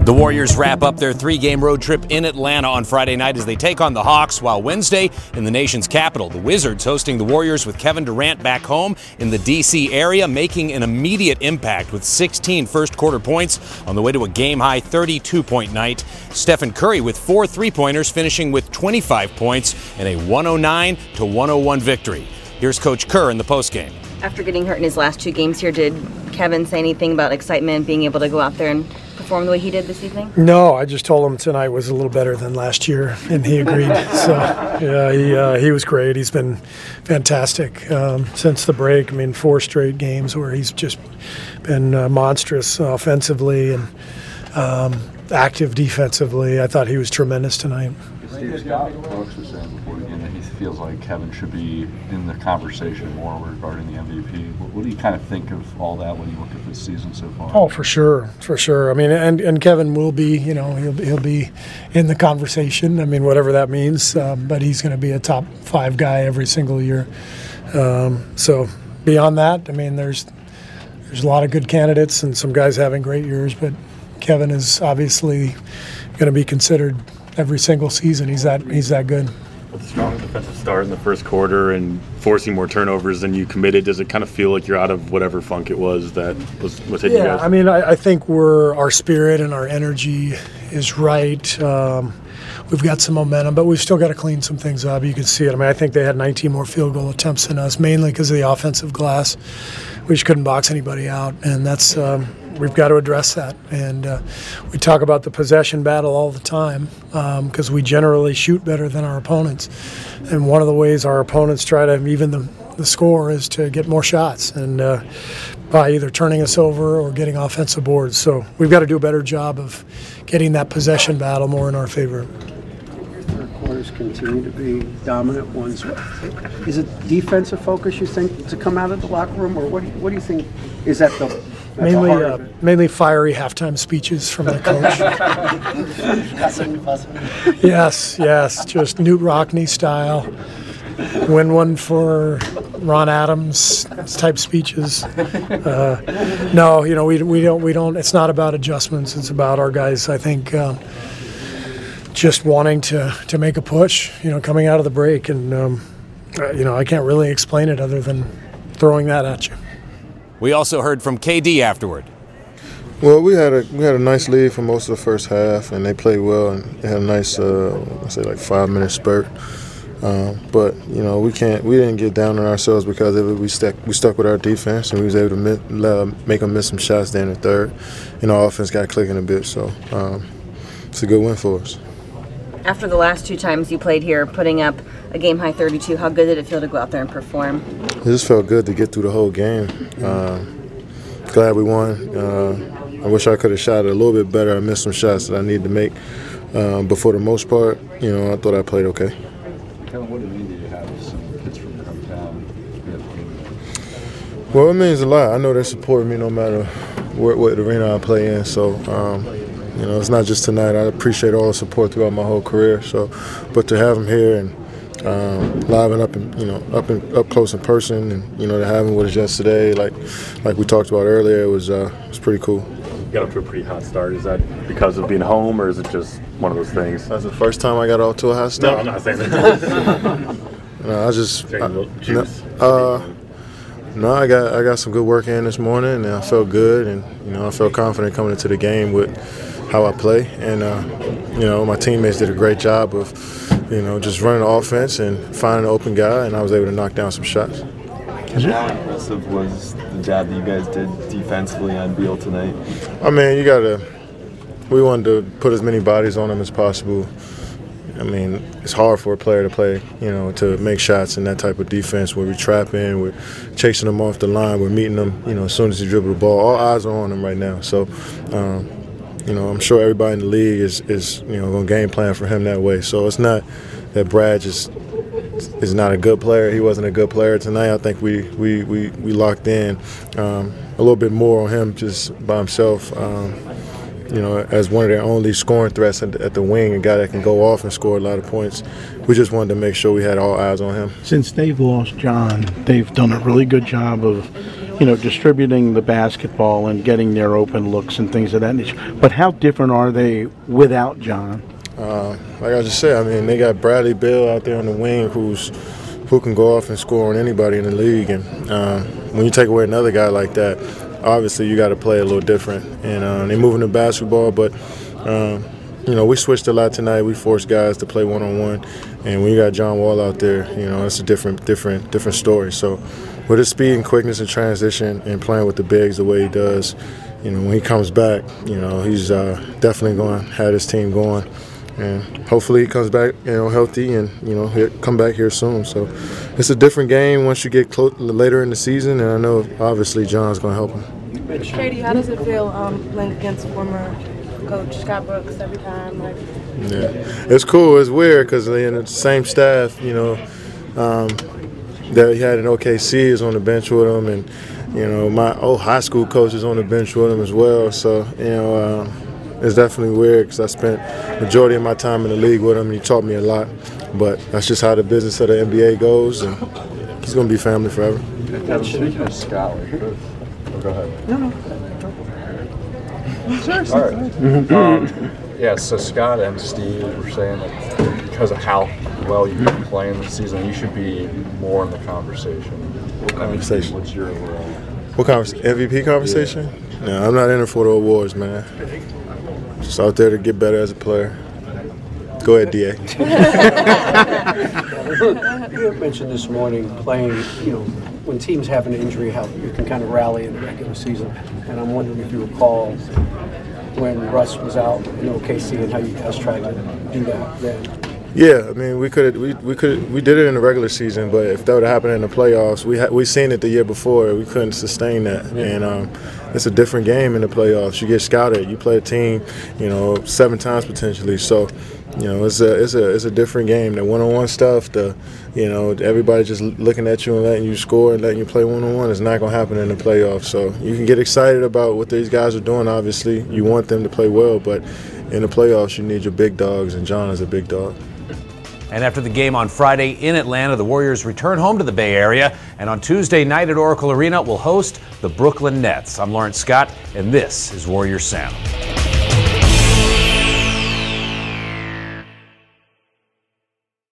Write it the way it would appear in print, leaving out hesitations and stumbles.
The Warriors wrap up their 3-game road trip in Atlanta on Friday night as they take on the Hawks, while Wednesday in the nation's capital, the Wizards hosting the Warriors with Kevin Durant back home in the D.C. area, making an immediate impact with 16 first-quarter points on the way to a game-high 32-point night. Stephen Curry with 4 three-pointers, finishing with 25 points in a 109-101 victory. Here's Coach Kerr in the postgame. After getting hurt in his last 2 games here, did Kevin say anything about excitement, being able to go out there and perform the way he did this evening? No, I just told him tonight was a little better than last year, and he agreed. So, yeah, he was great. He's been fantastic since the break. I mean, 4 straight games where he's just been monstrous offensively and active defensively. I thought he was tremendous tonight. Steve Scott, Brooks was saying before the game that he feels like Kevin should be in the conversation more regarding the MVP. What do you kind of think of all that when you look at this season so far? Oh, for sure. I mean, and Kevin will be, he'll be in the conversation. I mean, whatever that means. But he's going to be a top 5 guy every single year. So beyond that, I mean, there's a lot of good candidates and some guys having great years, but Kevin is obviously going to be considered every single season. He's that good. With a strong defensive start in the first quarter and forcing more turnovers than you committed, does it kind of feel like you're out of whatever funk it was that was hitting you guys? Yeah, I mean, I think our spirit and our energy is right. We've got some momentum, but we've still got to clean some things up. You can see it. I mean, I think they had 19 more field goal attempts than us, mainly because of the offensive glass. We just couldn't box anybody out, and that's we've got to address that. And we talk about the possession battle all the time because we generally shoot better than our opponents. And one of the ways our opponents try to even the score is to get more shots and by either turning us over or getting offensive boards. So we've got to do a better job of getting that possession battle more in our favor. Third quarters continue to be dominant ones. Is it defensive focus, you think, to come out of the locker room, or what do you think is that the mainly fiery halftime speeches from the coach? Yes, just Newt Rockne style. Win one for Ron Adams type speeches. No, we don't. It's not about adjustments. It's about our guys. I think just wanting to make a push. Coming out of the break, and I can't really explain it other than throwing that at you. We also heard from KD afterward. Well, we had a nice lead for most of the first half, and they played well, and they had a nice, 5-minute spurt. But we didn't get down on ourselves because of it. We stuck with our defense, and we was able to make them miss some shots there in the third. Our offense got clicking a bit, so it's a good win for us. After the last 2 times you played here, putting up a game-high 32, how good did it feel to go out there and perform? It just felt good to get through the whole game. Glad we won. I wish I could have shot it a little bit better. I missed some shots that I needed to make. But for the most part, I thought I played okay. Kevin, what do you mean that you have some kids from your hometown? Well, it means a lot. I know they support me no matter what arena I play in. So, it's not just tonight. I appreciate all the support throughout my whole career. So, but to have them here and live and up close in person, and to have them with us yesterday, like we talked about earlier, it was pretty cool. You got off to a pretty hot start. Is that because of being home, or is it just one of those things? That's the first time I got off to a hot start. No, I'm not saying that. No, I got some good work in this morning, and I felt good, and I felt confident coming into the game with how I play, and my teammates did a great job of just running the offense and finding an open guy, and I was able to knock down some shots. How impressive was the job that you guys did defensively on Beal tonight? I mean, we wanted to put as many bodies on him as possible. I mean, it's hard for a player to play, to make shots in that type of defense where we trap in, we're chasing them off the line, we're meeting them, as soon as he dribble the ball. All eyes are on him right now. So, I'm sure everybody in the league is going to game plan for him that way. So it's not that Brad is not a good player. He wasn't a good player tonight. I think we locked in a little bit more on him just by himself. As one of their only scoring threats at the wing, a guy that can go off and score a lot of points. We just wanted to make sure we had all eyes on him. Since they've lost John, they've done a really good job of distributing the basketball and getting their open looks and things of that nature. But how different are they without John? Like I just said, I mean, they got Bradley Beal out there on the wing who can go off and score on anybody in the league. And when you take away another guy like that, obviously you got to play a little different. And they're moving the basketball, but we switched a lot tonight. We forced guys to play one-on-one, and when you got John Wall out there, it's a different story. So with his speed and quickness and transition and playing with the bigs the way he does, when he comes back, he's definitely going to have his team going. And hopefully he comes back, healthy and, he'll come back here soon. So it's a different game once you get later in the season, and I know obviously John's going to help him. Trady, how does it feel playing against former coach Scott Brooks every time? Yeah, it's cool. It's weird because the same staff, that he had in OKC is on the bench with him, and my old high school coach is on the bench with him as well. So it's definitely weird because I spent majority of my time in the league with him, and he taught me a lot. But that's just how the business of the NBA goes, and he's going to be family forever. Speaking of Scott, go ahead. No. All right. So Scott and Steve were saying that because of how well you've been playing this season, you should be more in the conversation. What conversation? What's your What conversation? MVP conversation? Yeah. No, I'm not in it for the awards, man. Just out there to get better as a player. Go ahead, DA. You mentioned this morning playing, when teams have an injury, how you can kind of rally in the regular season. And I'm wondering if you recall when Russ was out in OKC and how you guys tried to do that then. Yeah, I mean, we did it in the regular season, but if that would have happened in the playoffs, we seen it the year before. We couldn't sustain that, and it's a different game in the playoffs. You get scouted, you play a team, 7 times potentially. So, it's a different game. The one-on-one stuff, everybody just looking at you and letting you score and letting you play one-on-one is not going to happen in the playoffs. So you can get excited about what these guys are doing. Obviously, you want them to play well, but in the playoffs, you need your big dogs, and John is a big dog. And after the game on Friday in Atlanta, the Warriors return home to the Bay Area, and on Tuesday night at Oracle Arena will host the Brooklyn Nets. I'm Lawrence Scott, and this is Warriors Sound.